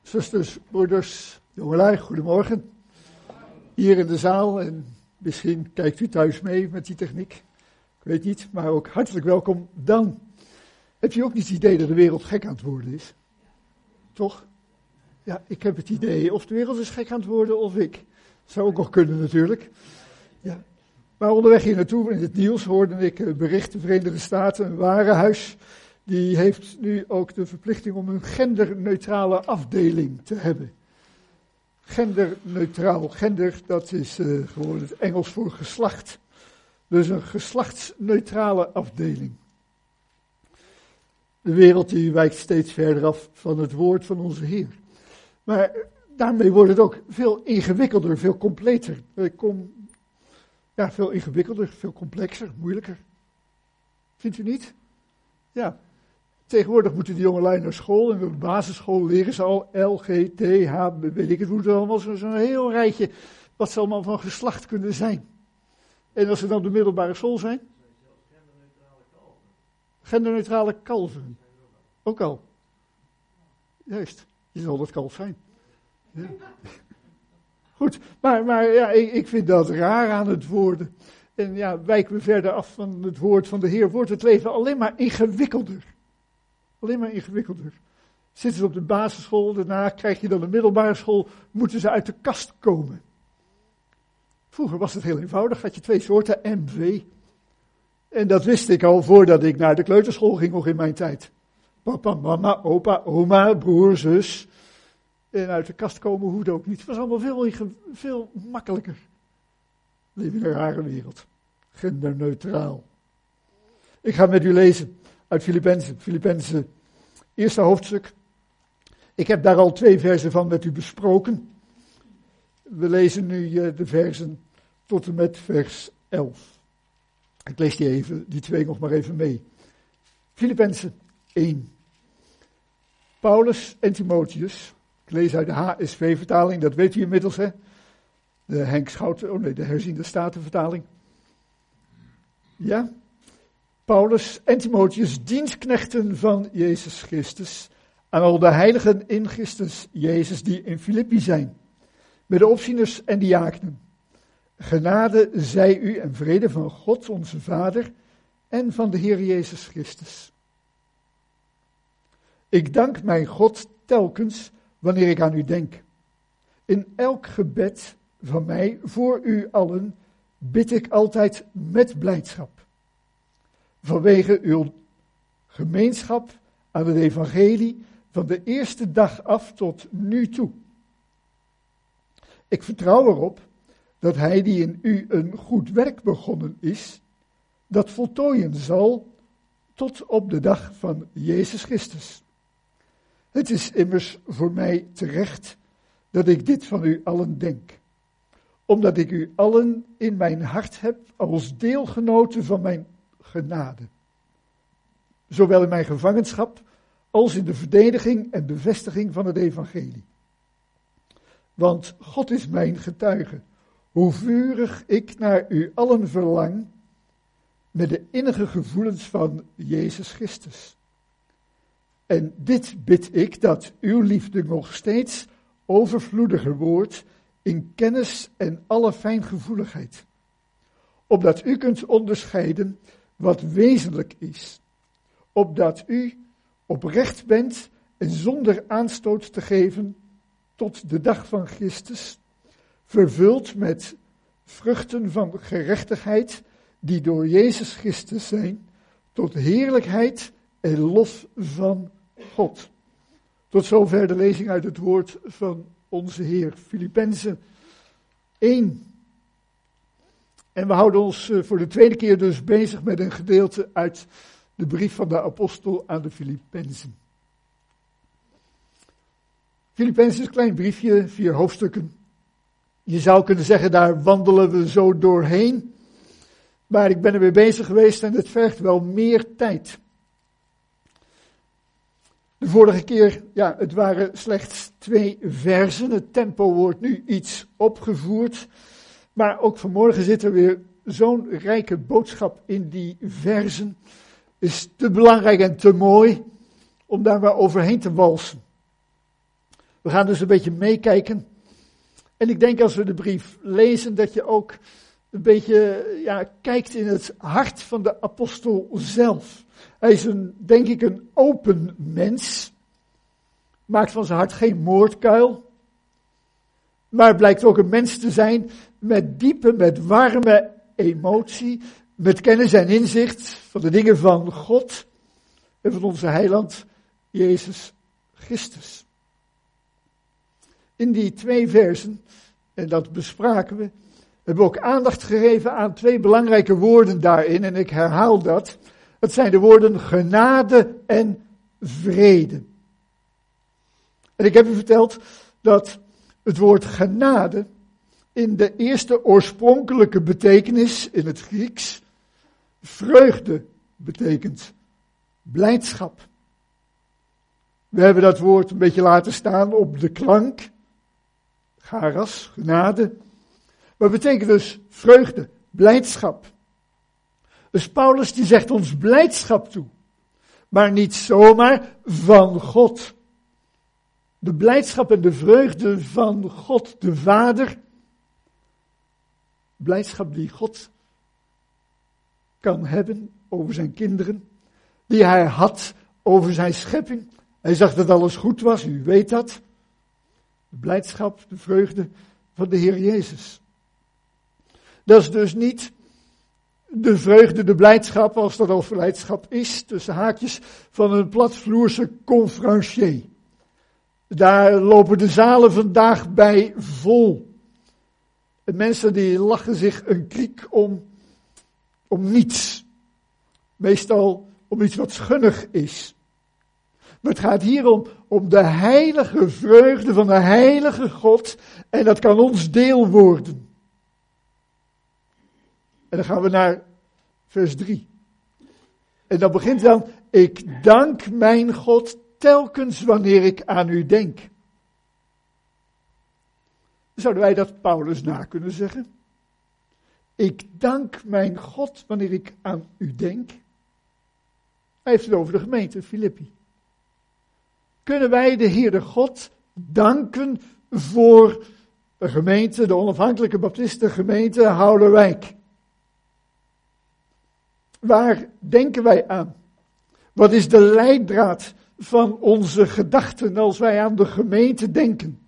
Zusters, broeders, jongelui, goedemorgen. Hier in de zaal en misschien kijkt u thuis mee met die techniek. Ik weet niet, maar ook hartelijk welkom. Dan heb je ook niet het idee dat de wereld gek aan het worden is? Toch? Ja, ik heb het idee of de wereld is gek aan het worden of ik. Zou ook nog kunnen natuurlijk. Ja. Maar onderweg hier naartoe in het nieuws hoorde ik bericht, de Verenigde Staten, een warenhuis, die heeft nu ook de verplichting om een genderneutrale afdeling te hebben. Genderneutraal. Gender, dat is gewoon het Engels voor geslacht. Dus een geslachtsneutrale afdeling. De wereld die wijkt steeds verder af van het woord van onze Heer. Maar daarmee wordt het ook veel ingewikkelder, veel completer. Veel ingewikkelder, veel complexer, moeilijker. Vindt u niet? Ja. Tegenwoordig moeten die jongelui naar school en op de basisschool leren ze al L, G, T, H, weet ik het hoe het allemaal, zo'n heel rijtje wat ze allemaal van geslacht kunnen zijn. En als ze dan op de middelbare school zijn? Genderneutrale kalveren. Ook al. Juist, je zal dat kalf zijn. Ja. Goed, maar ja, ik vind dat raar aan het woorden. En ja, wijken we verder af van het woord van de Heer, wordt het leven alleen maar ingewikkelder. Alleen maar ingewikkelder. Zitten ze op de basisschool, daarna krijg je dan de middelbare school, moeten ze uit de kast komen. Vroeger was het heel eenvoudig, had je 2 soorten, MV. En dat wist ik al voordat ik naar de kleuterschool ging, nog in mijn tijd. Papa, mama, opa, oma, broer, zus. En uit de kast komen hoefde ook niet. Het was allemaal veel makkelijker. We leven in een rare wereld. Genderneutraal. Ik ga met u lezen uit Filippenzen, eerste hoofdstuk. Ik heb daar al 2 versen van met u besproken. We lezen nu de versen tot en met vers 11. Ik lees die 2 nog maar even mee. Filippenzen 1. Paulus en Timotheus. Ik lees uit de HSV-vertaling, dat weet u inmiddels, hè? De Henk Schouten, de herziende statenvertaling. Ja? Paulus en Timotheus, dienstknechten van Jezus Christus, aan al de heiligen in Christus Jezus die in Filippi zijn, met de opzieners en diakenen. Genade zij u en vrede van God onze Vader en van de Heer Jezus Christus. Ik dank mijn God telkens wanneer ik aan u denk. In elk gebed van mij voor u allen bid ik altijd met blijdschap. Vanwege uw gemeenschap aan het evangelie van de eerste dag af tot nu toe. Ik vertrouw erop dat hij die in u een goed werk begonnen is, dat voltooien zal tot op de dag van Jezus Christus. Het is immers voor mij terecht dat ik dit van u allen denk, omdat ik u allen in mijn hart heb als deelgenoten van mijn genade. Zowel in mijn gevangenschap als in de verdediging en bevestiging van het evangelie. Want God is mijn getuige, hoe vurig ik naar u allen verlang, met de innige gevoelens van Jezus Christus. En dit bid ik, dat uw liefde nog steeds overvloediger wordt in kennis en alle fijngevoeligheid. Opdat u kunt onderscheiden wat wezenlijk is. Opdat u oprecht bent en zonder aanstoot te geven tot de dag van Christus, vervuld met vruchten van gerechtigheid die door Jezus Christus zijn, tot heerlijkheid en lof van God. Tot zover de lezing uit het woord van onze Heer. Filippenzen 1. En we houden ons voor de 2e keer dus bezig met een gedeelte uit de brief van de apostel aan de Filippenzen. Filippenzen is een klein briefje, 4 hoofdstukken. Je zou kunnen zeggen, daar wandelen we zo doorheen. Maar ik ben er weer bezig geweest en het vergt wel meer tijd. De vorige keer, het waren slechts 2 versen. Het tempo wordt nu iets opgevoerd. Maar ook vanmorgen zit er weer zo'n rijke boodschap in die versen. Is te belangrijk en te mooi om daar maar overheen te walsen. We gaan dus een beetje meekijken. En ik denk als we de brief lezen dat je ook een beetje kijkt in het hart van de apostel zelf. Hij is denk ik een open mens. Maakt van zijn hart geen moordkuil. Maar blijkt ook een mens te zijn met diepe, met warme emotie. Met kennis en inzicht van de dingen van God. En van onze heiland Jezus Christus. In die 2 versen, en dat bespraken we, hebben we ook aandacht gegeven aan 2 belangrijke woorden daarin. En ik herhaal dat. Het zijn de woorden genade en vrede. En ik heb u verteld dat het woord genade in de eerste oorspronkelijke betekenis in het Grieks vreugde betekent. Blijdschap. We hebben dat woord een beetje laten staan op de klank. Charis, genade. Maar het betekent dus vreugde, blijdschap. Dus Paulus die zegt ons blijdschap toe. Maar niet zomaar van God. De blijdschap en de vreugde van God de Vader. Blijdschap die God kan hebben over zijn kinderen. Die hij had over zijn schepping. Hij zag dat alles goed was, u weet dat. De blijdschap, de vreugde van de Heer Jezus. Dat is dus niet de vreugde, de blijdschap, als dat al blijdschap is, tussen haakjes, van een platvloerse conferencier. Daar lopen de zalen vandaag bij vol. En mensen die lachen zich een kriek om niets. Meestal om iets wat schunnig is. Maar het gaat hier om de heilige vreugde van de heilige God. En dat kan ons deel worden. En dan gaan we naar vers 3. En dan begint dan, ik dank mijn God telkens wanneer ik aan u denk. Zouden wij dat Paulus na kunnen zeggen? Ik dank mijn God wanneer ik aan u denk. Hij heeft het over de gemeente Filippi. Kunnen wij de Heere God danken voor de gemeente, de onafhankelijke baptistengemeente Houderwijk? Waar denken wij aan? Wat is de leidraad van onze gedachten als wij aan de gemeente denken?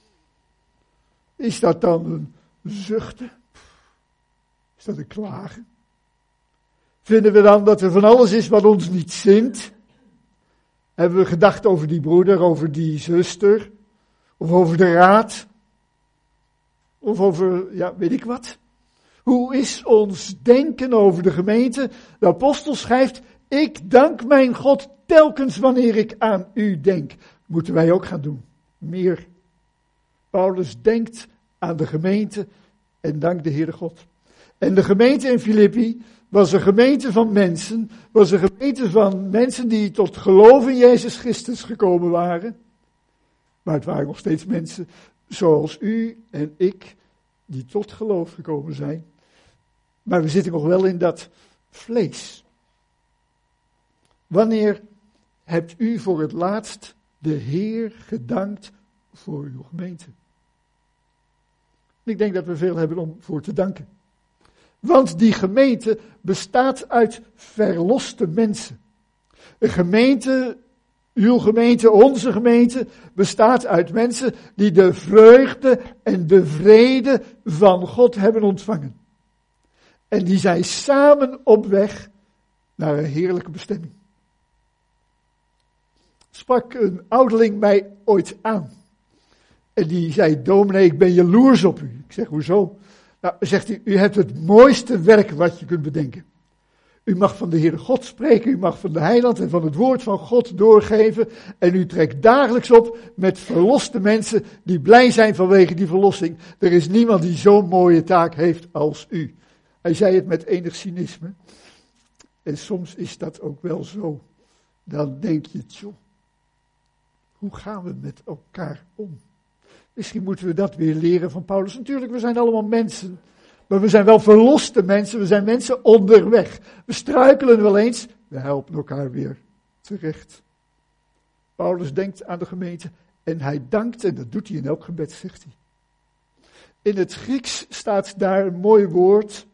Is dat dan een zuchten? Is dat een klagen? Vinden we dan dat er van alles is wat ons niet zint? Hebben we gedacht over die broeder, over die zuster? Of over de raad? Of over, weet ik wat? Hoe is ons denken over de gemeente? De apostel schrijft, ik dank mijn God telkens wanneer ik aan u denk. Moeten wij ook gaan doen. Meer. Paulus denkt aan de gemeente en dankt de Heere God. En de gemeente in Filippi was een gemeente van mensen, was een gemeente van mensen die tot geloof in Jezus Christus gekomen waren. Maar het waren nog steeds mensen zoals u en ik, die tot geloof gekomen zijn. Maar we zitten nog wel in dat vlees. Wanneer hebt u voor het laatst de Heer gedankt voor uw gemeente? Ik denk dat we veel hebben om voor te danken. Want die gemeente bestaat uit verloste mensen. Een gemeente, uw gemeente, onze gemeente, bestaat uit mensen die de vreugde en de vrede van God hebben ontvangen. En die zijn samen op weg naar een heerlijke bestemming. Sprak een ouderling mij ooit aan. En die zei, dominee, ik ben jaloers op u. Ik zeg, hoezo? Nou, zegt hij, u hebt het mooiste werk wat je kunt bedenken. U mag van de Heere God spreken, u mag van de heiland en van het woord van God doorgeven. En u trekt dagelijks op met verloste mensen die blij zijn vanwege die verlossing. Er is niemand die zo'n mooie taak heeft als u. Hij zei het met enig cynisme. En soms is dat ook wel zo. Dan denk je, joh, hoe gaan we met elkaar om? Misschien moeten we dat weer leren van Paulus. Natuurlijk, we zijn allemaal mensen. Maar we zijn wel verloste mensen. We zijn mensen onderweg. We struikelen wel eens. We helpen elkaar weer terecht. Paulus denkt aan de gemeente En hij dankt, en dat doet hij in elk gebed, zegt hij. In het Grieks staat daar een mooi woord,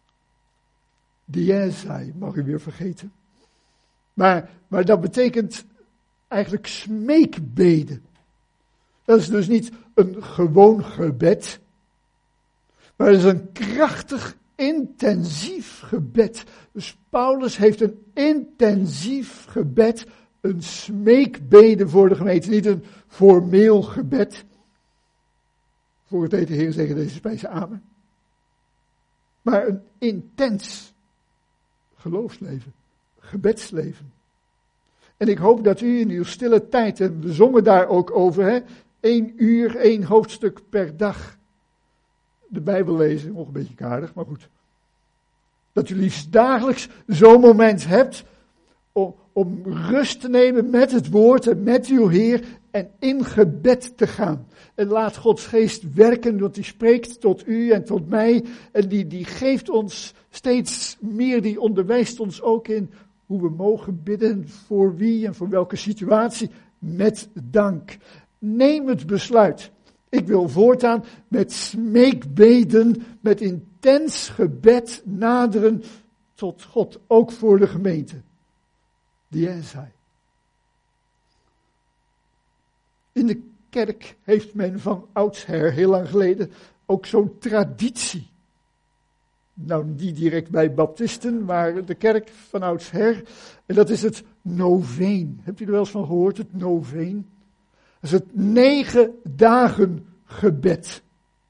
diésai, mag u weer vergeten. Maar dat betekent eigenlijk smeekbeden. Dat is dus niet een gewoon gebed, maar het is een krachtig, intensief gebed. Dus Paulus heeft een intensief gebed, een smeekbede voor de gemeente, niet een formeel gebed. Voor het eten, Heer, zeggen deze spijze amen. Maar een intens geloofsleven, gebedsleven. En ik hoop dat u in uw stille tijd, en we zongen daar ook over, 1 uur, 1 hoofdstuk per dag, de Bijbel lezen, nog een beetje kaardig, maar goed. Dat u liefst dagelijks zo'n moment hebt om rust te nemen met het woord en met uw Heer en in gebed te gaan. En laat Gods geest werken, want die spreekt tot u en tot mij en die geeft ons steeds meer, die onderwijst ons ook in hoe we mogen bidden, voor wie en voor welke situatie, met dank. Neem het besluit. Ik wil voortaan met smeekbeden, met intens gebed naderen tot God, ook voor de gemeente. Diésai. In de kerk heeft men van oudsher, heel lang geleden, ook zo'n traditie. Nou, niet direct bij baptisten, maar de kerk van oudsher. En dat is het noveen. Hebt u er wel eens van gehoord, het noveen? Dat is het 9 dagen gebed.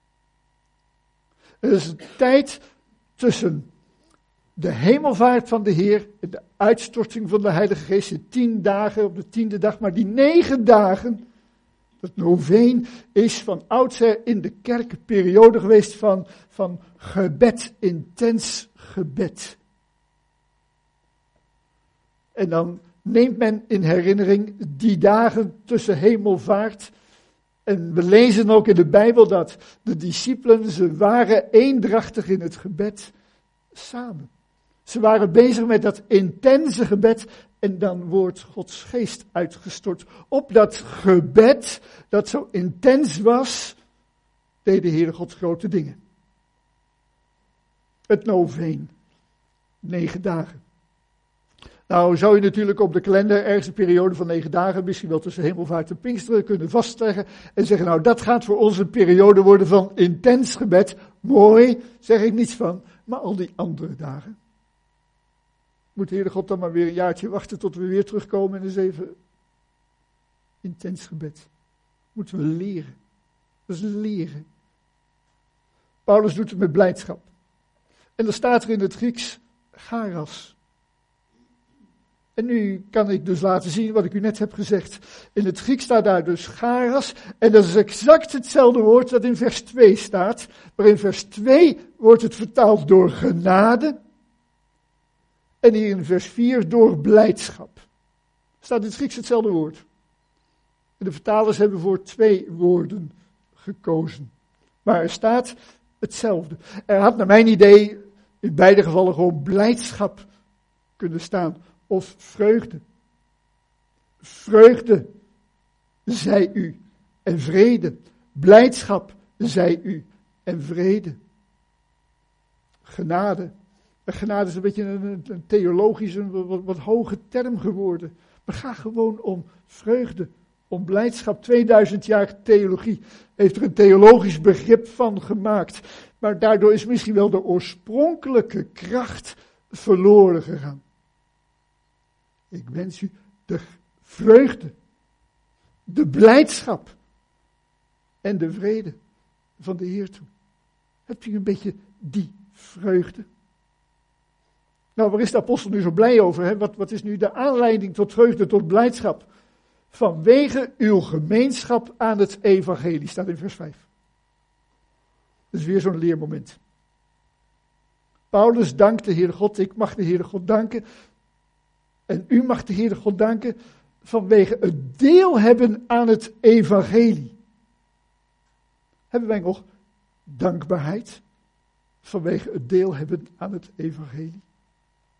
Het is een tijd tussen de hemelvaart van de Heer en de uitstorting van de Heilige Geest. De 10 dagen op de 10e dag, maar die 9 dagen, het noveen, is van oudsher in de kerk een periode geweest van gebed, intens gebed. En dan neemt men in herinnering die dagen tussen hemelvaart. En we lezen ook in de Bijbel dat de discipelen, ze waren eendrachtig in het gebed samen. Ze waren bezig met dat intense gebed en dan wordt Gods geest uitgestort. Op dat gebed dat zo intens was, deed de Heere God grote dingen. Het noveen, 9 dagen. Nou zou je natuurlijk op de kalender ergens een periode van 9 dagen, misschien wel tussen hemelvaart en Pinksteren, kunnen vastleggen en zeggen, nou dat gaat voor ons een periode worden van intens gebed. Mooi, zeg ik niets van, maar al die andere dagen. Moet de Heere God dan maar weer een jaartje wachten tot we weer terugkomen en eens even intens gebed. Moeten we leren. Dat is leren. Paulus doet het met blijdschap. En dan staat er in het Grieks charas. En nu kan ik dus laten zien wat ik u net heb gezegd. In het Grieks staat daar dus charas. En dat is exact hetzelfde woord dat in vers 2 staat. Maar in vers 2 wordt het vertaald door genade. En hier in vers 4 door blijdschap. Staat in het Grieks hetzelfde woord. En de vertalers hebben voor 2 woorden gekozen. Maar er staat hetzelfde. Er had naar mijn idee in beide gevallen gewoon blijdschap kunnen staan. Of vreugde. Vreugde, zij u, en vrede. Blijdschap, zij u, en vrede. Genade. Genade is een beetje een theologische, wat hoge term geworden. Maar ga gewoon om vreugde, om blijdschap. 2000 jaar theologie heeft er een theologisch begrip van gemaakt. Maar daardoor is misschien wel de oorspronkelijke kracht verloren gegaan. Ik wens u de vreugde, de blijdschap en de vrede van de Heer toe. Hebt u een beetje die vreugde? Nou, waar is de apostel nu zo blij over? Hè? Wat is nu de aanleiding tot vreugde, tot blijdschap? Vanwege uw gemeenschap aan het evangelie, staat in vers 5. Dat is weer zo'n leermoment. Paulus dankt de Heere God, ik mag de Heere God danken. En u mag de Heere God danken vanwege het deel hebben aan het evangelie. Hebben wij nog dankbaarheid vanwege het deel hebben aan het evangelie?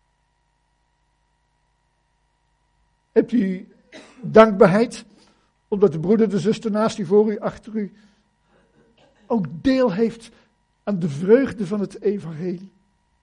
Hebt u dankbaarheid Omdat de broeder, de zuster naast u, voor u, achter u ook deel heeft aan de vreugde van het evangelie.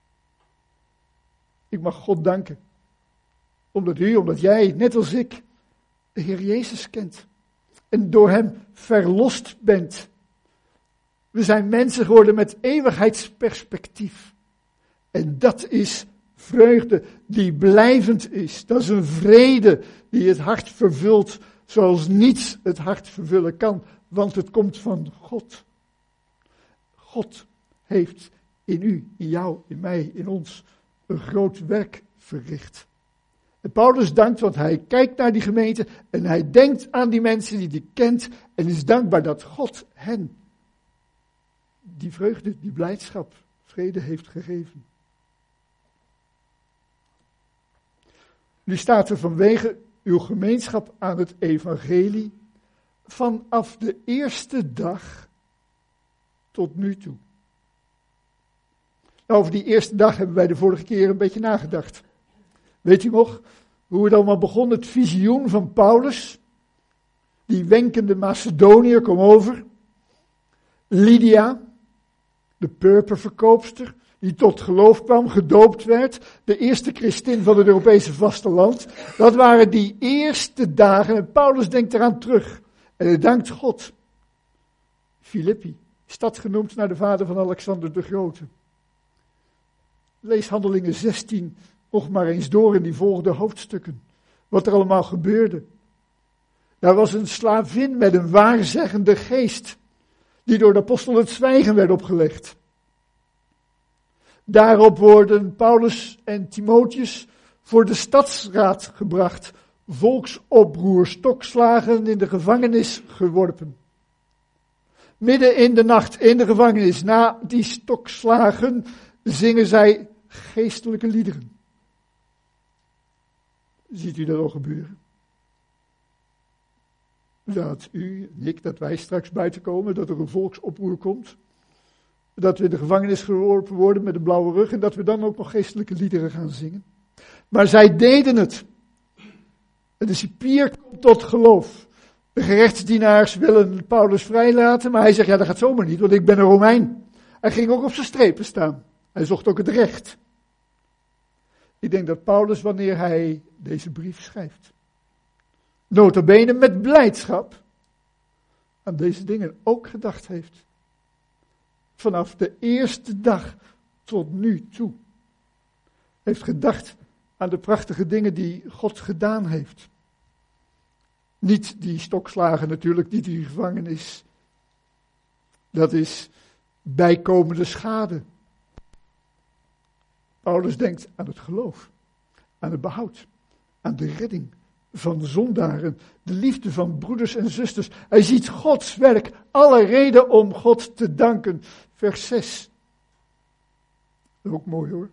Ik mag God danken. Omdat jij, net als ik, de Heer Jezus kent. En door hem verlost bent. We zijn mensen geworden met eeuwigheidsperspectief. En dat is vreugde die blijvend is. Dat is een vrede die het hart vervult zoals niets het hart vervullen kan. Want het komt van God. God heeft in u, in jou, in mij, in ons een groot werk verricht. En Paulus dankt, want hij kijkt naar die gemeente en hij denkt aan die mensen die hij kent en is dankbaar dat God hen die vreugde, die blijdschap, vrede heeft gegeven. Nu staat er vanwege uw gemeenschap aan het evangelie vanaf de eerste dag tot nu toe. Nou, over die eerste dag hebben wij de vorige keer een beetje nagedacht. Weet u nog hoe het allemaal begon? Het visioen van Paulus. Die wenkende Macedoniër kwam over. Lydia, de purperverkoopster, die tot geloof kwam, gedoopt werd. De eerste christin van het Europese vasteland. Dat waren die eerste dagen. En Paulus denkt eraan terug. En hij dankt God. Filippi, stad genoemd naar de vader van Alexander de Grote. Lees Handelingen 16 nog maar eens door in die volgende hoofdstukken. Wat er allemaal gebeurde. Daar was een slavin met een waarzeggende geest. Die door de apostel het zwijgen werd opgelegd. Daarop worden Paulus en Timotheus voor de stadsraad gebracht. Volksoproer, stokslagen in de gevangenis geworpen. Midden in de nacht in de gevangenis, na die stokslagen, zingen zij geestelijke liederen. Ziet u dat al gebeuren? Dat u en ik, dat wij straks buiten komen, dat er een volksoproer komt. Dat we in de gevangenis geworpen worden met een blauwe rug en dat we dan ook nog geestelijke liederen gaan zingen. Maar zij deden het. En de cipier komt tot geloof. De gerechtsdienaars willen Paulus vrijlaten, maar hij zegt, ja dat gaat zomaar niet, want ik ben een Romein. Hij ging ook op zijn strepen staan. Hij zocht ook het recht. Ik denk dat Paulus, wanneer hij deze brief schrijft, nota bene met blijdschap, aan deze dingen ook gedacht heeft. Vanaf de eerste dag tot nu toe. Heeft gedacht aan de prachtige dingen die God gedaan heeft. Niet die stokslagen natuurlijk, niet die gevangenis. Dat is bijkomende schade. Paulus denkt aan het geloof, aan het behoud, aan de redding van zondaren, de liefde van broeders en zusters. Hij ziet Gods werk, alle reden om God te danken. Vers 6. Dat is ook mooi hoor.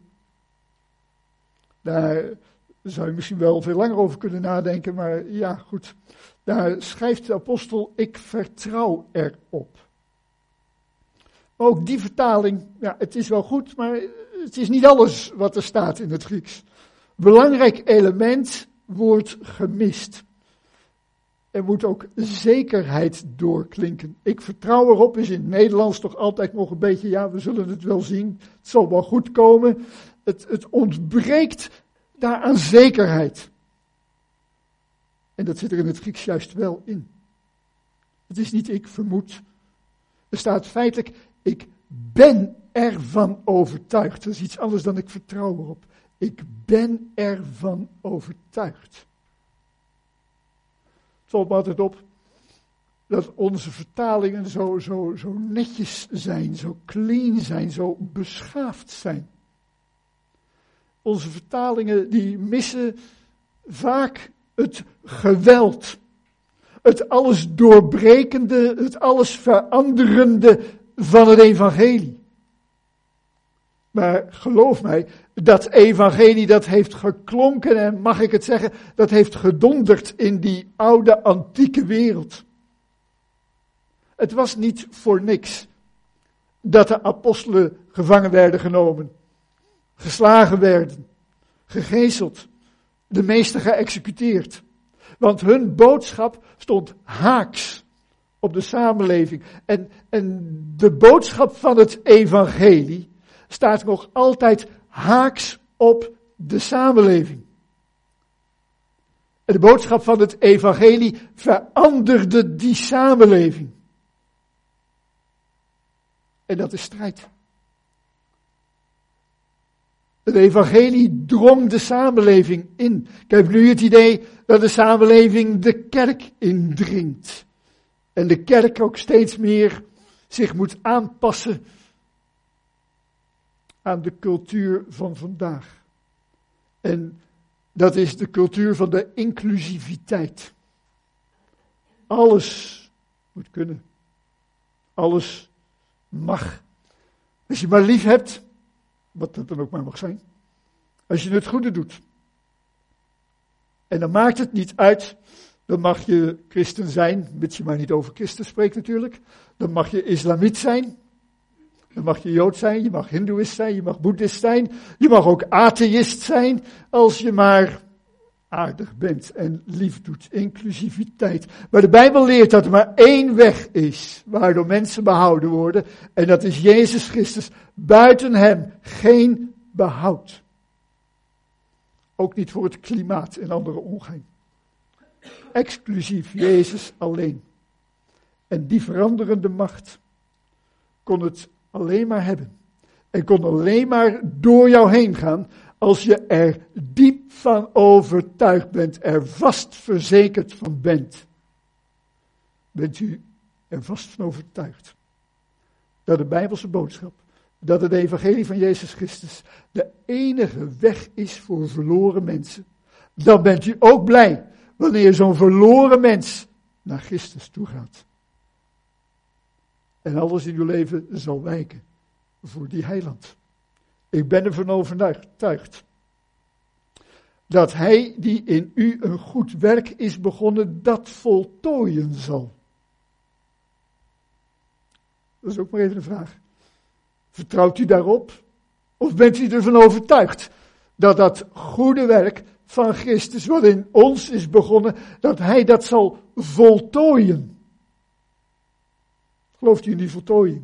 Daar zou je misschien wel veel langer over kunnen nadenken, maar ja goed. Daar schrijft de apostel, ik vertrouw erop. Maar ook die vertaling, ja het is wel goed, maar het is niet alles wat er staat in het Grieks. Belangrijk element wordt gemist. Er moet ook zekerheid doorklinken. Ik vertrouw erop is in het Nederlands toch altijd nog een beetje, ja we zullen het wel zien, het zal wel goed komen. Het ontbreekt daar aan zekerheid. En dat zit er in het Grieks juist wel in. Het is niet ik vermoed. Er staat feitelijk, ik ben ervan overtuigd. Dat is iets anders dan ik vertrouw erop. Ik ben ervan overtuigd. Het valt me altijd op dat onze vertalingen zo netjes zijn, zo clean zijn, zo beschaafd zijn. Onze vertalingen die missen vaak het geweld. Het alles doorbrekende, het alles veranderende van het evangelie. Maar geloof mij, dat evangelie dat heeft geklonken en mag ik het zeggen, dat heeft gedonderd in die oude antieke wereld. Het was niet voor niks dat de apostelen gevangen werden genomen, geslagen werden, gegezeld, de meesten geëxecuteerd. Want hun boodschap stond haaks op de samenleving. En de boodschap van het evangelie staat nog altijd haaks op de samenleving. En de boodschap van het evangelie veranderde die samenleving. En dat is strijd. Het evangelie drong de samenleving in. Ik heb nu het idee dat de samenleving de kerk indringt. En de kerk ook steeds meer zich moet aanpassen aan de cultuur van vandaag. En dat is de cultuur van de inclusiviteit. Alles moet kunnen. Alles mag. Als je maar lief hebt, wat dat dan ook maar mag zijn. Als je het goede doet. En dan maakt het niet uit. Dan mag je christen zijn, mits je maar niet over Christen spreekt natuurlijk. Dan mag je islamiet zijn. Dan mag je jood zijn, je mag hindoeïst zijn, je mag boeddhist zijn. Je mag ook atheïst zijn, als je maar aardig bent en lief doet. Inclusiviteit. Maar de Bijbel leert dat er maar één weg is, waardoor mensen behouden worden. En dat is Jezus Christus. Buiten hem geen behoud. Ook niet voor het klimaat en andere ongein. Exclusief Jezus alleen. En die veranderende macht kon het alleen maar hebben. En kon alleen maar door jou heen gaan als je er diep van overtuigd bent, er vast verzekerd van bent. Bent u er vast van overtuigd dat de Bijbelse boodschap, dat het evangelie van Jezus Christus de enige weg is voor verloren mensen. Dan bent u ook blij wanneer zo'n verloren mens naar Christus toe gaat. En alles in uw leven zal wijken voor die heiland. Ik ben ervan overtuigd dat hij die in u een goed werk is begonnen, dat voltooien zal. Dat is ook maar even een vraag. Vertrouwt u daarop? Of bent u ervan overtuigd dat dat goede werk van Christus, wat in ons is begonnen, dat hij dat zal voltooien? Gelooft u in die voltooiing?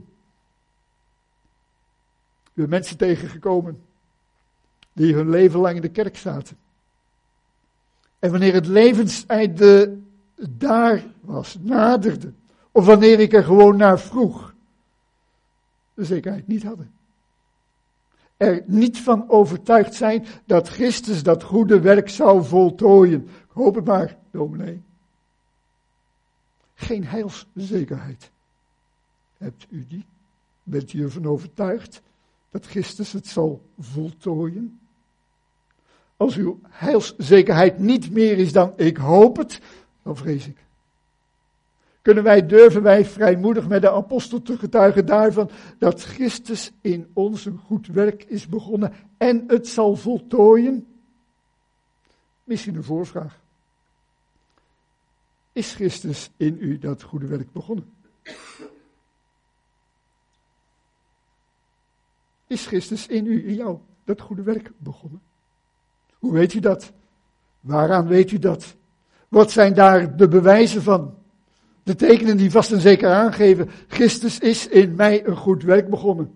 U bent mensen tegengekomen die hun leven lang in de kerk zaten. En wanneer het levenseinde daar was, naderde, of wanneer ik er gewoon naar vroeg, de zekerheid niet hadden. Er niet van overtuigd zijn dat Christus dat goede werk zou voltooien. Ik hoop het maar, dominee. Geen heilszekerheid. Hebt u die? Bent u ervan overtuigd dat Christus het zal voltooien? Als uw heilszekerheid niet meer is dan ik hoop het, dan vrees ik. Durven wij vrijmoedig met de apostel te getuigen daarvan dat Christus in ons een goed werk is begonnen en het zal voltooien? Misschien een voorvraag. Is Christus in u dat goede werk begonnen? Is Christus in u, in jou, dat goede werk begonnen? Hoe weet u dat? Waaraan weet u dat? Wat zijn daar de bewijzen van? De tekenen die vast en zeker aangeven, Christus is in mij een goed werk begonnen.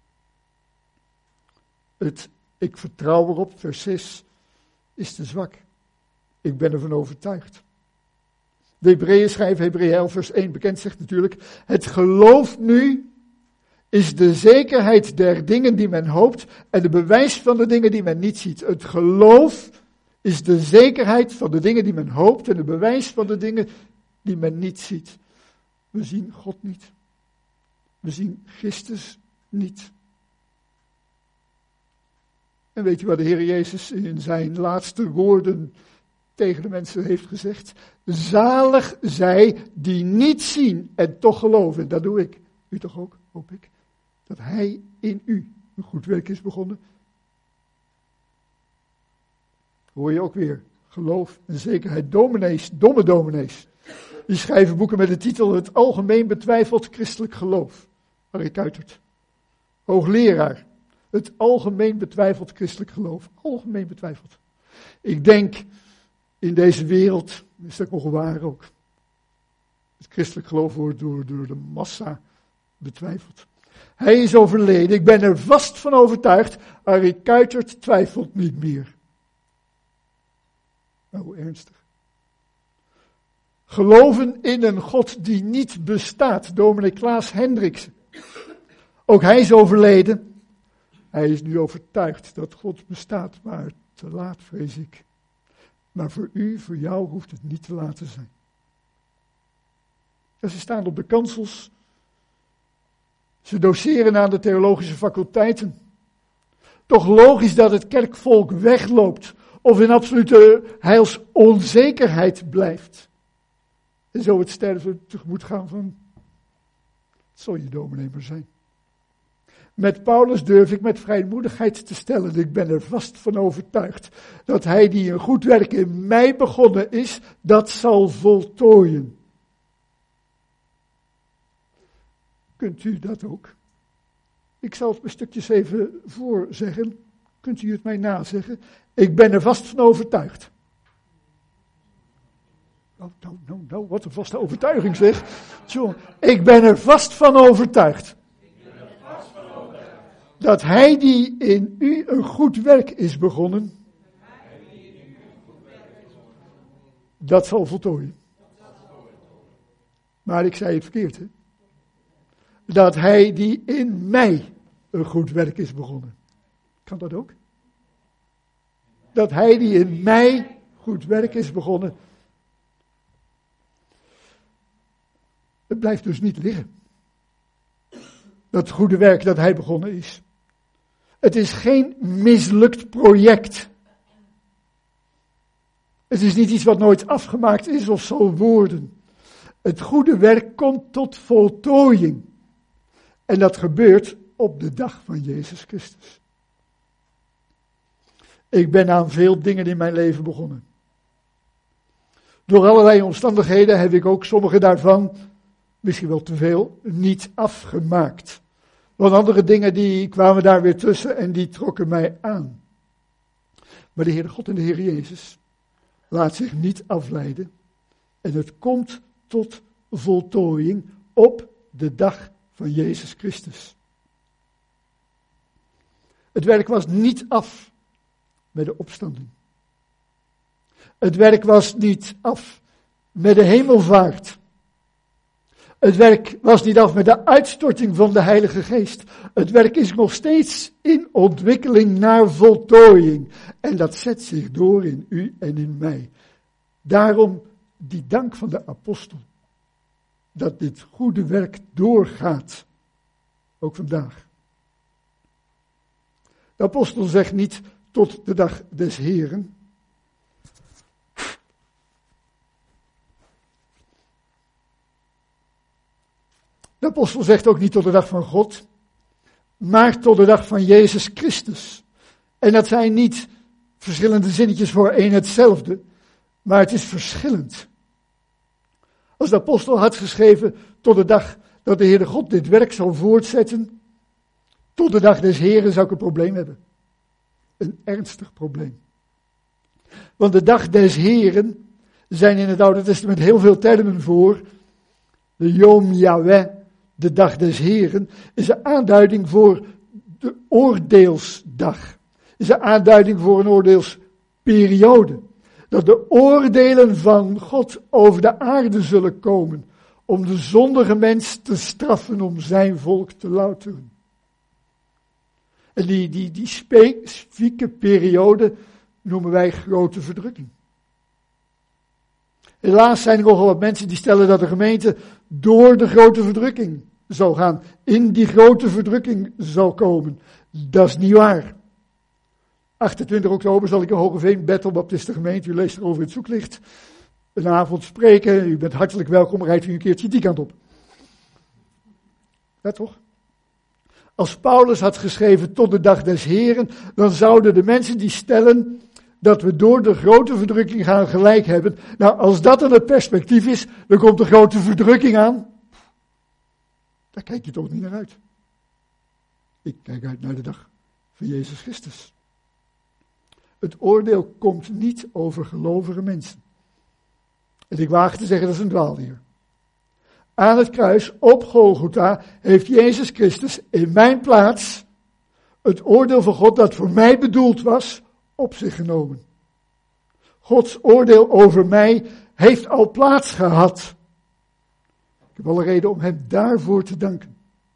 Ik vertrouw erop, vers 6, is te zwak. Ik ben ervan overtuigd. De Hebreeën schrijven, Hebreeën 11 vers 1, bekend zegt natuurlijk, het geloof nu is de zekerheid der dingen die men hoopt en de bewijs van de dingen die men niet ziet. Het geloof is de zekerheid van de dingen die men hoopt en de bewijs van de dingen die men niet ziet. We zien God niet. We zien Christus niet. En weet u wat de Heer Jezus in zijn laatste woorden tegen de mensen heeft gezegd? Zalig zij die niet zien en toch geloven. Dat doe ik. U toch ook, hoop ik. Dat hij in u een goed werk is begonnen. Hoor je ook weer. Geloof en zekerheid. Dominees, domme dominees. Die schrijven boeken met de titel Het algemeen betwijfeld christelijk geloof. Harry Kuitert. Hoogleraar. Het algemeen betwijfeld christelijk geloof. Algemeen betwijfeld. Ik denk in deze wereld, is dat nogal waar ook. Het christelijk geloof wordt door de massa betwijfeld. Hij is overleden, ik ben er vast van overtuigd, Arie Kuijtert twijfelt niet meer. Nou, ernstig. Geloven in een God die niet bestaat, dominee Klaas Hendriksen. Ook hij is overleden. Hij is nu overtuigd dat God bestaat, maar te laat, vrees ik. Maar voor u, voor jou, hoeft het niet te laat te zijn. En ze staan op de kansels. Ze doseren aan de theologische faculteiten. Toch logisch dat het kerkvolk wegloopt of in absolute heilsonzekerheid blijft. En zo het sterven tegemoet gaan van, het zal je dominee maar zijn. Met Paulus durf ik met vrijmoedigheid te stellen, ik ben er vast van overtuigd, dat hij die een goed werk in mij begonnen is, dat zal voltooien. Kunt u dat ook? Ik zal het een stukjes even voorzeggen. Kunt u het mij nazeggen? Ik ben er vast van overtuigd. Nou, wat een vaste overtuiging zeg. Zo, ik ben er vast van overtuigd. Dat hij die in u een goed werk is begonnen, dat zal voltooien. Maar ik zei het verkeerd, hè? Dat hij die in mij een goed werk is begonnen. Kan dat ook? Dat hij die in mij goed werk is begonnen. Het blijft dus niet liggen. Dat goede werk dat hij begonnen is. Het is geen mislukt project. Het is niet iets wat nooit afgemaakt is of zal worden. Het goede werk komt tot voltooiing. En dat gebeurt op de dag van Jezus Christus. Ik ben aan veel dingen in mijn leven begonnen. Door allerlei omstandigheden heb ik ook sommige daarvan, misschien wel te veel, niet afgemaakt. Want andere dingen die kwamen daar weer tussen en die trokken mij aan. Maar de Heere God en de Heer Jezus laat zich niet afleiden. En het komt tot voltooiing op de dag van Jezus Christus. Het werk was niet af met de opstanding. Het werk was niet af met de hemelvaart. Het werk was niet af met de uitstorting van de Heilige Geest. Het werk is nog steeds in ontwikkeling naar voltooiing. En dat zet zich door in u en in mij. Daarom die dank van de apostel. Dat dit goede werk doorgaat. Ook vandaag. De apostel zegt niet tot de dag des Heren. De apostel zegt ook niet tot de dag van God, maar tot de dag van Jezus Christus. En dat zijn niet verschillende zinnetjes voor één hetzelfde, maar het is verschillend. Als de apostel had geschreven tot de dag dat de Heere God dit werk zal voortzetten, tot de dag des Heren zou ik een probleem hebben. Een ernstig probleem. Want de dag des Heren zijn in het Oude Testament heel veel termen voor. De Yom Yahweh, de dag des Heren, is een aanduiding voor de oordeelsdag. Is een aanduiding voor een oordeelsperiode. Dat de oordelen van God over de aarde zullen komen. Om de zondige mens te straffen, om zijn volk te louteren. En die specifieke periode noemen wij grote verdrukking. Helaas zijn er nogal wat mensen die stellen dat de gemeente door de grote verdrukking zal gaan. In die grote verdrukking zal komen. Dat is niet waar. 28 oktober zal ik in Hogeveen, Bethel Baptiste gemeente, u leest erover in het zoeklicht, een avond spreken. U bent hartelijk welkom, rijdt u een keertje die kant op. Ja toch? Als Paulus had geschreven tot de dag des Heren, dan zouden de mensen die stellen dat we door de grote verdrukking gaan gelijk hebben. Nou, als dat dan het perspectief is, dan komt de grote verdrukking aan. Daar kijk je toch niet naar uit. Ik kijk uit naar de dag van Jezus Christus. Het oordeel komt niet over gelovige mensen. En ik waag te zeggen, dat is een dwaalleer. Aan het kruis, op Golgotha, heeft Jezus Christus in mijn plaats het oordeel van God dat voor mij bedoeld was, op zich genomen. Gods oordeel over mij heeft al plaats gehad. Ik heb alle reden om hem daarvoor te danken.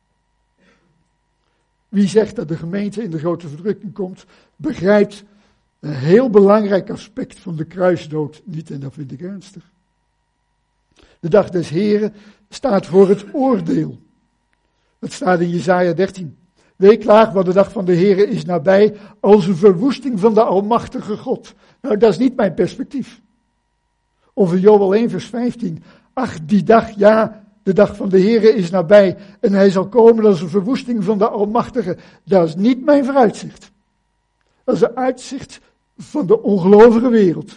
Wie zegt dat de gemeente in de grote verdrukking komt, begrijpt een heel belangrijk aspect van de kruisdood niet, en dat vind ik ernstig. De dag des Heren staat voor het oordeel. Dat staat in Jesaja 13. Weeklaag, want de dag van de Heren is nabij, als een verwoesting van de almachtige God. Nou, dat is niet mijn perspectief. Of in Joël 1 vers 15. Ach, die dag, ja, de dag van de Heren is nabij en hij zal komen als een verwoesting van de almachtige. Dat is niet mijn vooruitzicht. Dat is een uitzicht van de ongelovige wereld.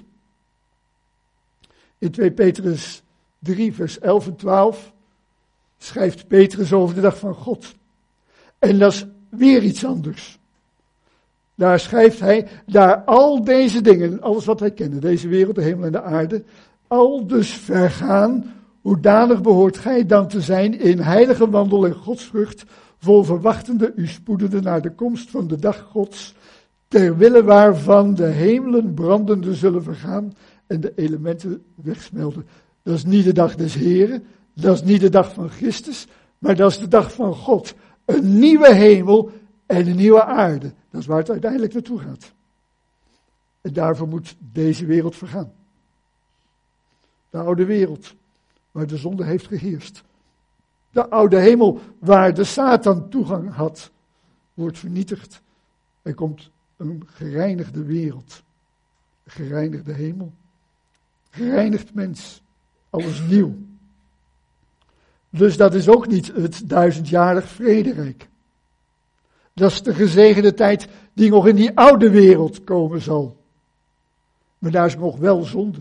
In 2 Petrus 3 vers 11 en 12 schrijft Petrus over de dag van God. En dat is weer iets anders. Daar schrijft hij, daar al deze dingen, alles wat wij kennen, deze wereld, de hemel en de aarde, al dus vergaan, hoedanig behoort gij dan te zijn in heilige wandel en godsvrucht, vol verwachtende u spoedende naar de komst van de dag Gods, ter wille waarvan de hemelen brandende zullen vergaan en de elementen wegsmelten. Dat is niet de dag des Heren, dat is niet de dag van Christus, maar dat is de dag van God. Een nieuwe hemel en een nieuwe aarde. Dat is waar het uiteindelijk naartoe gaat. En daarvoor moet deze wereld vergaan. De oude wereld, waar de zonde heeft geheerst. De oude hemel, waar de Satan toegang had, wordt vernietigd. Er komt een gereinigde wereld. Een gereinigde hemel. Gereinigd mens. Alles nieuw. Dus dat is ook niet het 1000-jarig vrederijk. Dat is de gezegende tijd die nog in die oude wereld komen zal. Maar daar is nog wel zonde.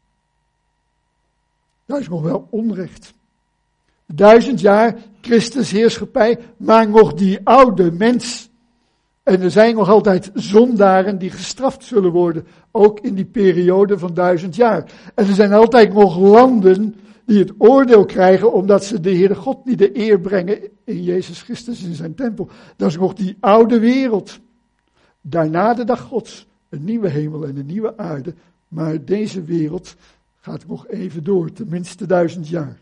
Daar is nog wel onrecht. 1000 jaar Christus heerschappij, maar nog die oude mens. En er zijn nog altijd zondaren die gestraft zullen worden, ook in die periode van 1000 jaar. En er zijn altijd nog landen die het oordeel krijgen omdat ze de Heere God niet de eer brengen in Jezus Christus in zijn tempel. Dat is nog die oude wereld. Daarna de dag Gods, een nieuwe hemel en een nieuwe aarde. Maar deze wereld gaat nog even door, tenminste 1000 jaar.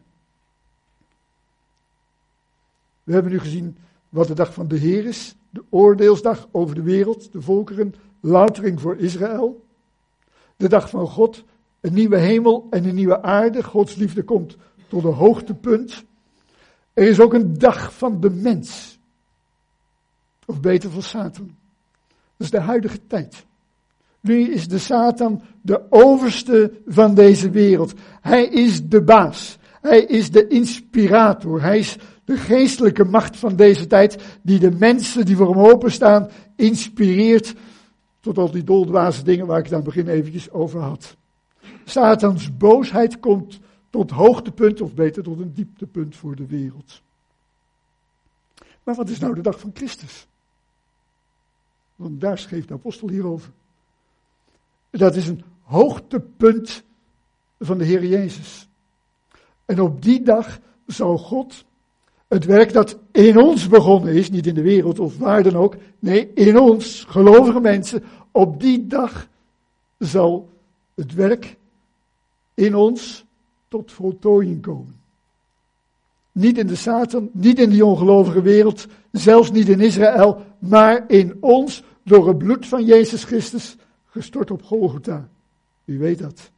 We hebben nu gezien wat de dag van de Heer is. De oordeelsdag over de wereld, de volkeren, loutering voor Israël. De dag van God, een nieuwe hemel en een nieuwe aarde. Gods liefde komt tot een hoogtepunt. Er is ook een dag van de mens. Of beter van Satan. Dat is de huidige tijd. Nu is de Satan de overste van deze wereld. Hij is de baas. Hij is de inspirator. Hij is de geestelijke macht van deze tijd die de mensen die voor hem openstaan inspireert tot al die doldwaze dingen waar ik het aan het begin eventjes over had. Satans boosheid komt tot hoogtepunt, of beter tot een dieptepunt voor de wereld. Maar wat is nou de dag van Christus? Want daar schreef de apostel hierover. Dat is een hoogtepunt van de Heer Jezus. En op die dag zal God het werk dat in ons begonnen is, niet in de wereld of waar dan ook, nee, in ons, gelovige mensen, op die dag zal het werk in ons tot voltooiing komen. Niet in de Satan, niet in die ongelovige wereld, zelfs niet in Israël, maar in ons, door het bloed van Jezus Christus, gestort op Golgotha. Wie weet dat?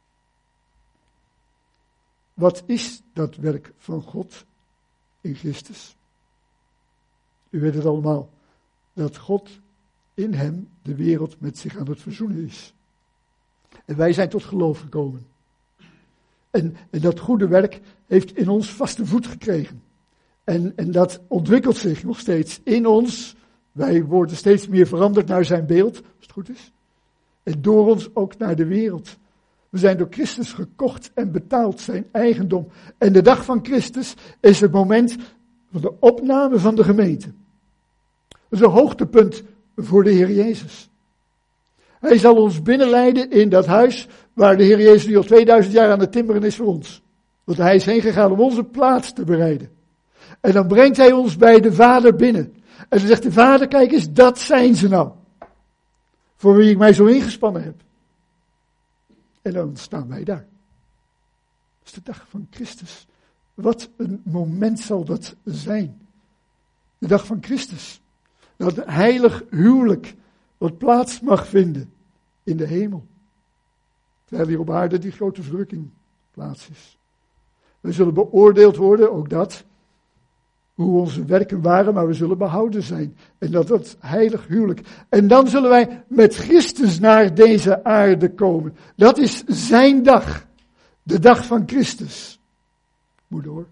Wat is dat werk van God in Christus? U weet het allemaal, dat God in hem de wereld met zich aan het verzoenen is. En wij zijn tot geloof gekomen. En dat goede werk heeft in ons vaste voet gekregen. En dat ontwikkelt zich nog steeds in ons. Wij worden steeds meer veranderd naar zijn beeld, als het goed is. En door ons ook naar de wereld. We zijn door Christus gekocht en betaald, zijn eigendom. En de dag van Christus is het moment van de opname van de gemeente. Dat is een hoogtepunt voor de Heer Jezus. Hij zal ons binnenleiden in dat huis waar de Heer Jezus nu al 2000 jaar aan het timmeren is voor ons. Want hij is heen gegaan om onze plaats te bereiden. En dan brengt hij ons bij de Vader binnen. En dan zegt de Vader, kijk eens, dat zijn ze nou. Voor wie ik mij zo ingespannen heb. En dan staan wij daar. Dat is de dag van Christus. Wat een moment zal dat zijn. De dag van Christus. Dat heilig huwelijk wat plaats mag vinden in de hemel. Terwijl hier op aarde die grote verdrukking plaats is. We zullen beoordeeld worden, ook dat. Hoe onze werken waren, maar we zullen behouden zijn. En dat heilig huwelijk. En dan zullen wij met Christus naar deze aarde komen. Dat is zijn dag. De dag van Christus. Moet door.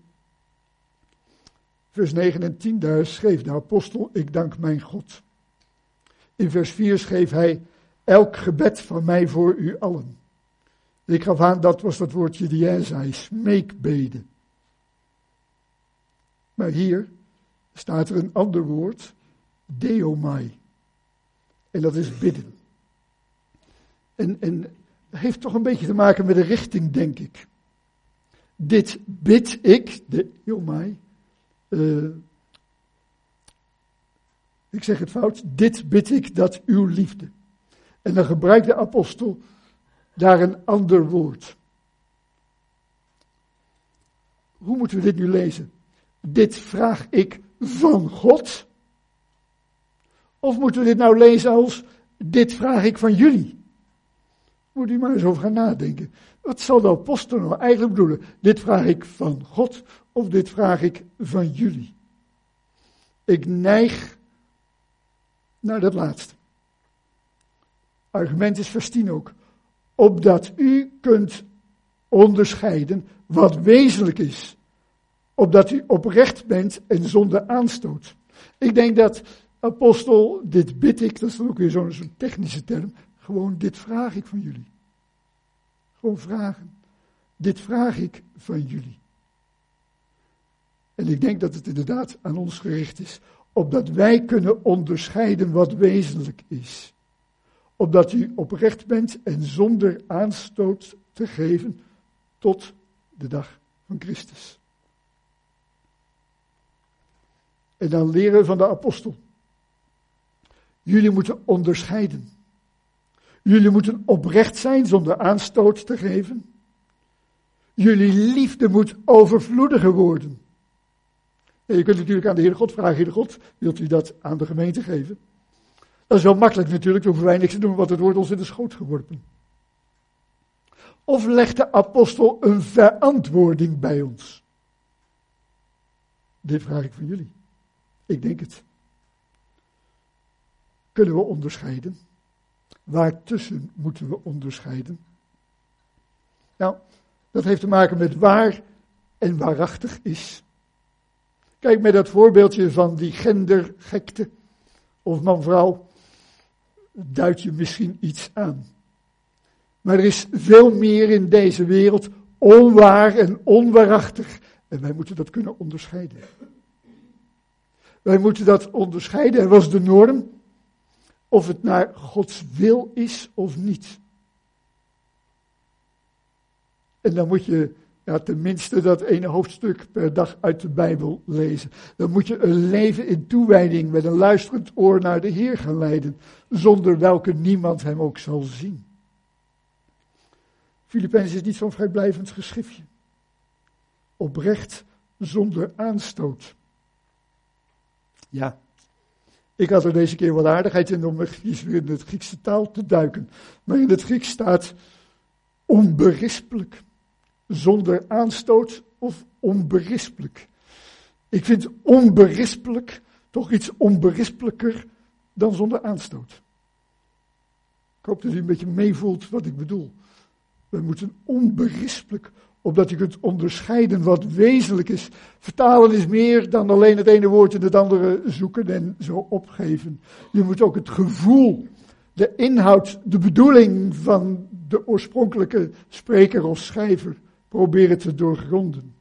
Vers 9 en 10, daar schreef de apostel, ik dank mijn God. In vers 4 schreef hij, elk gebed van mij voor u allen. Ik gaf aan, dat was dat woordje diésai, smeekbeden. Maar hier staat er een ander woord, deomai. En dat is bidden. En heeft toch een beetje te maken met de richting, denk ik. Dit bid ik, deomai. Ik zeg het fout, dit bid ik dat uw liefde. En dan gebruikt de apostel daar een ander woord. Hoe moeten we dit nu lezen? Dit vraag ik van God? Of moeten we dit nou lezen als, dit vraag ik van jullie? Moet u maar eens over gaan nadenken. Wat zal de apostel nou eigenlijk bedoelen? Dit vraag ik van God of dit vraag ik van jullie? Ik neig naar dat laatste. Argument is vers 10 ook. Opdat u kunt onderscheiden wat wezenlijk is. Opdat u oprecht bent en zonder aanstoot. Ik denk dat apostel, dit bid ik, dat is dan ook weer zo'n technische term. Gewoon dit vraag ik van jullie. Gewoon vragen. Dit vraag ik van jullie. En ik denk dat het inderdaad aan ons gericht is. Opdat wij kunnen onderscheiden wat wezenlijk is. Opdat u oprecht bent en zonder aanstoot te geven tot de dag van Christus. En dan leren we van de apostel. Jullie moeten onderscheiden. Jullie moeten oprecht zijn zonder aanstoot te geven. Jullie liefde moet overvloediger worden. En je kunt natuurlijk aan de Heere God vragen, Heere God, wilt u dat aan de gemeente geven? Dat is wel makkelijk natuurlijk, dan hoeven wij niks te doen, want het wordt ons in de schoot geworpen. Of legt de apostel een verantwoording bij ons? Dit vraag ik van jullie. Ik denk het. Kunnen we onderscheiden? Waartussen moeten we onderscheiden? Nou, dat heeft te maken met waar en waarachtig is. Kijk, met dat voorbeeldje van die gendergekte, of man-vrouw, duidt je misschien iets aan. Maar er is veel meer in deze wereld onwaar en onwaarachtig. En wij moeten dat kunnen onderscheiden. Wij moeten dat onderscheiden. En wat is de norm? Of het naar Gods wil is of niet. En dan moet je tenminste dat ene hoofdstuk per dag uit de Bijbel lezen. Dan moet je een leven in toewijding met een luisterend oor naar de Heer gaan leiden. Zonder welke niemand hem ook zal zien. Filippenzen is niet zo'n vrijblijvend geschriftje. Oprecht zonder aanstoot. Ja, ik had er deze keer wat aardigheid in om weer in de Griekse taal te duiken. Maar in het Grieks staat onberispelijk. Zonder aanstoot of onberispelijk. Ik vind onberispelijk toch iets onberispelijker dan zonder aanstoot. Ik hoop dat u een beetje meevoelt wat ik bedoel. We moeten onberispelijk, opdat u kunt onderscheiden wat wezenlijk is. Vertalen is meer dan alleen het ene woord en het andere zoeken en zo opgeven. Je moet ook het gevoel, de inhoud, de bedoeling van de oorspronkelijke spreker of schrijver proberen te doorgronden.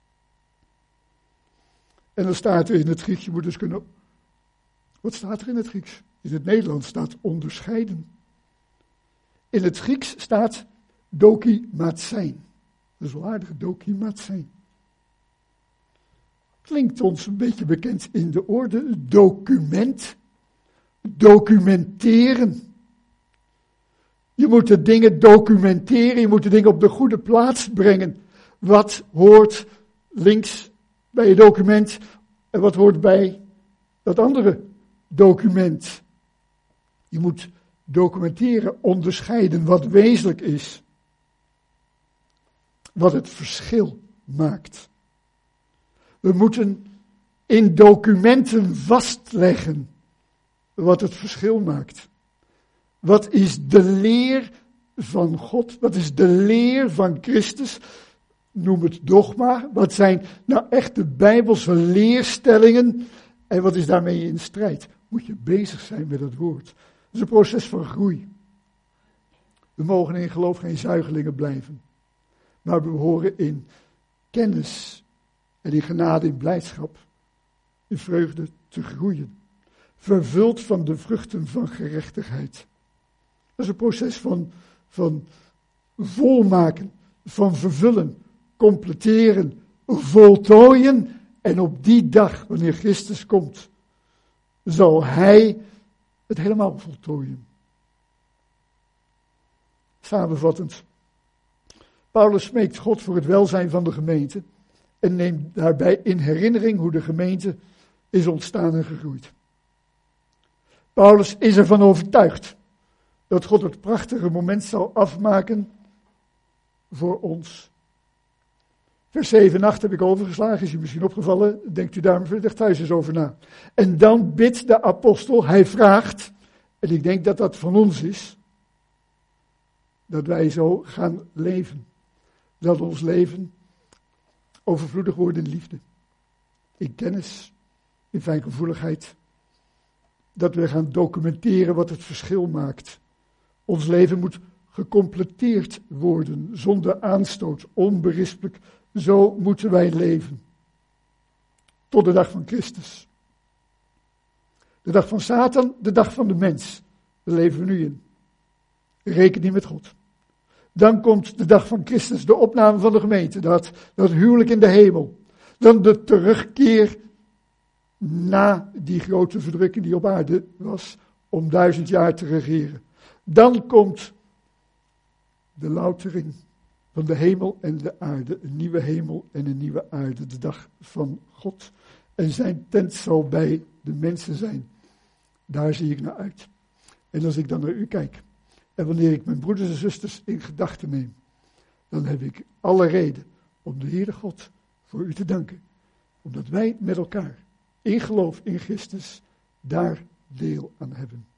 En dan staat er in het Grieks, je moet dus kunnen... Wat staat er in het Grieks? In het Nederlands staat onderscheiden. In het Grieks staat dokimatsijn. Dat is wel aardig, dokimatsijn. Klinkt ons een beetje bekend in de orde. Document. Documenteren. Je moet de dingen documenteren, je moet de dingen op de goede plaats brengen. Wat hoort links bij je document en wat hoort bij dat andere document? Je moet documenteren, onderscheiden wat wezenlijk is. Wat het verschil maakt. We moeten in documenten vastleggen wat het verschil maakt. Wat is de leer van God? Wat is de leer van Christus? Noem het dogma. Wat zijn nou echt de Bijbelse leerstellingen? En wat is daarmee in strijd? Moet je bezig zijn met het woord. Het is een proces van groei. We mogen in geloof geen zuigelingen blijven. Maar we horen in kennis en in genade, in blijdschap, in vreugde te groeien. Vervuld van de vruchten van gerechtigheid. Dat is een proces van volmaken, van vervullen, completeren, voltooien. En op die dag, wanneer Christus komt, zal Hij het helemaal voltooien. Samenvattend. Paulus smeekt God voor het welzijn van de gemeente en neemt daarbij in herinnering hoe de gemeente is ontstaan en gegroeid. Paulus is ervan overtuigd dat God het prachtige moment zal afmaken voor ons. Vers 7 en 8 heb ik overgeslagen, is u misschien opgevallen, denkt u daar vandaag thuis eens over na. En dan bidt de apostel, hij vraagt, en ik denk dat dat van ons is, dat wij zo gaan leven. Dat ons leven overvloedig wordt in liefde, in kennis, in fijngevoeligheid. Dat we gaan documenteren wat het verschil maakt. Ons leven moet gecompleteerd worden, zonder aanstoot, onberispelijk. Zo moeten wij leven. Tot de dag van Christus. De dag van Satan, de dag van de mens. Daar leven we nu in. Reken niet met God. Dan komt de dag van Christus, de opname van de gemeente, dat huwelijk in de hemel. Dan de terugkeer na die grote verdrukking die op aarde was, om 1000 jaar te regeren. Dan komt de loutering van de hemel en de aarde, een nieuwe hemel en een nieuwe aarde, de dag van God. En zijn tent zal bij de mensen zijn. Daar zie ik naar uit. En als ik dan naar u kijk, en wanneer ik mijn broeders en zusters in gedachten neem, dan heb ik alle reden om de Heere God voor u te danken. Omdat wij met elkaar, in geloof in Christus, daar deel aan hebben.